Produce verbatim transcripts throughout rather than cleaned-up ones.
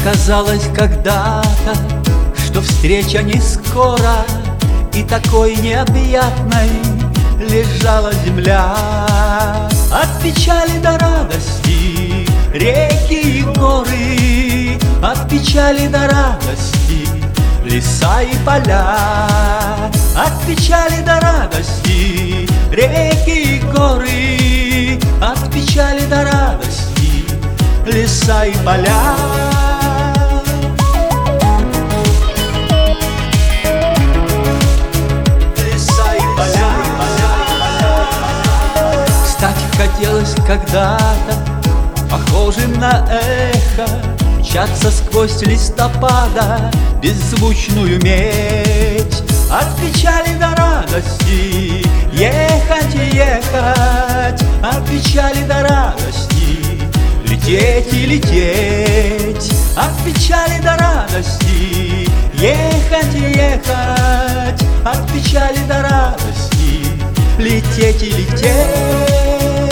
казалось когда-то, что встреча не скоро, и такой необъятной лежала земля. От печали до радости реки и горы, от печали до радости леса и поля. От печали до радости реки и горы, от печали до радости леса и поля. Хотелось когда-то, похожим на эхо, мчаться сквозь листопада беззвучную медь. От печали до радости ехать и ехать, от печали до радости лететь и лететь. От печали до радости ехать и ехать, от печали до радости лететь и лететь.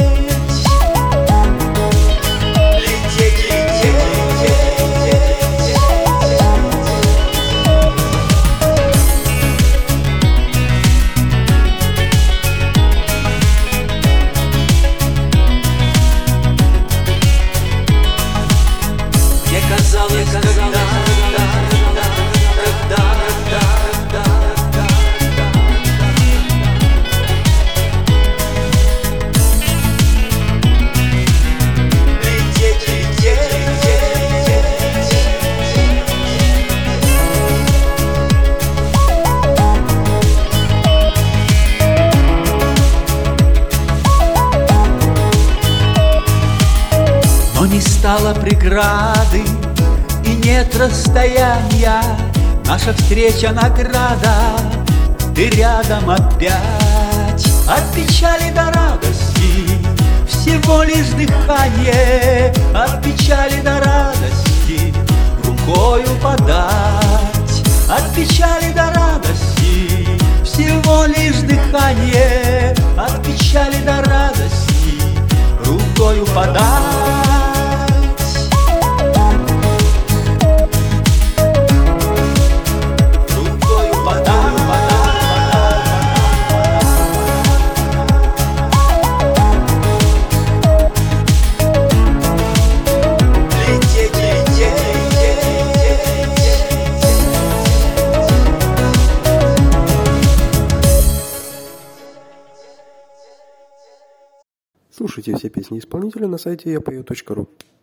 Но не стало преграды и нет расстояния, наша встреча награда, ты рядом опять. От печали до радости всего лишь дыхание, от печали до радости рукою подать. От печали до радости всего лишь дыхание, от печали до радости рукою подать. Слушайте все песни исполнителя на сайте я пою точка ру.